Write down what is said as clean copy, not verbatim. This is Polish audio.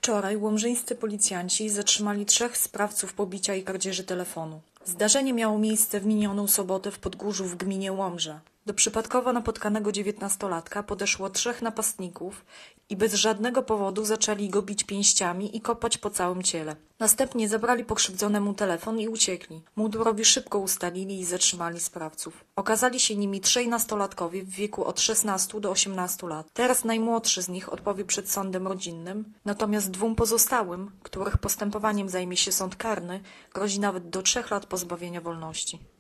Wczoraj łomżyńscy policjanci zatrzymali 3 sprawców pobicia i kradzieży telefonu. Zdarzenie miało miejsce w minioną sobotę w Podgórzu w gminie Łomża. Do przypadkowo napotkanego 19-latka podeszło 3 napastników i bez żadnego powodu zaczęli go bić pięściami i kopać po całym ciele. Następnie zabrali pokrzywdzonemu telefon i uciekli. Mundurowi szybko ustalili i zatrzymali sprawców. Okazali się nimi 3 nastolatkowie w wieku od 16 do 18 lat. Teraz najmłodszy z nich odpowie przed sądem rodzinnym, natomiast 2 pozostałym, których postępowaniem zajmie się sąd karny, grozi nawet do 3 lat pozbawienia wolności.